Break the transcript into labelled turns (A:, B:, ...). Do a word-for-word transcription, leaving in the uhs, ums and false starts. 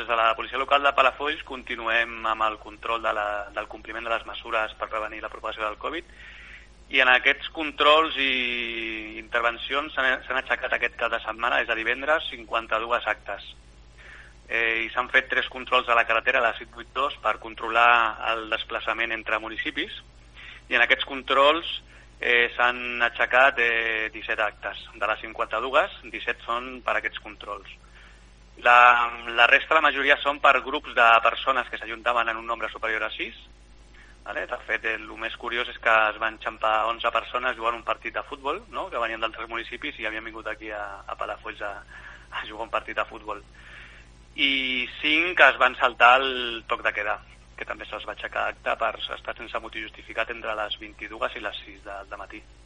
A: des de la policia local de Palafolls continuem amb el control de la, del compliment de les mesures per prevenir la propagació del Covid, i en aquests controls i intervencions s'han aixecat aquest cap de setmana, és a divendres, cinquanta-dues actes. Eh, I s'han fet tres controls a la carretera, la cinc vuit dos, per controlar el desplaçament entre municipis, i en aquests controls eh, s'han aixecat eh, disset actes. De les cinquanta-dues, disset són per aquests controls. La, la resta, la majoria, són per grups de persones que s'ajuntaven en un nombre superior a sis. Vale? De fet, el més curiós és que es van xampar onze persones jugant un partit de futbol, no? Que venien d'altres municipis i havien vingut aquí a, a Palafolls a, a jugar un partit de futbol. I cinc es van saltar el toc de quedar, que també se'ls va aixecar acte per estar sense motiu justificat entre les vint-i-dues i les sis del matí.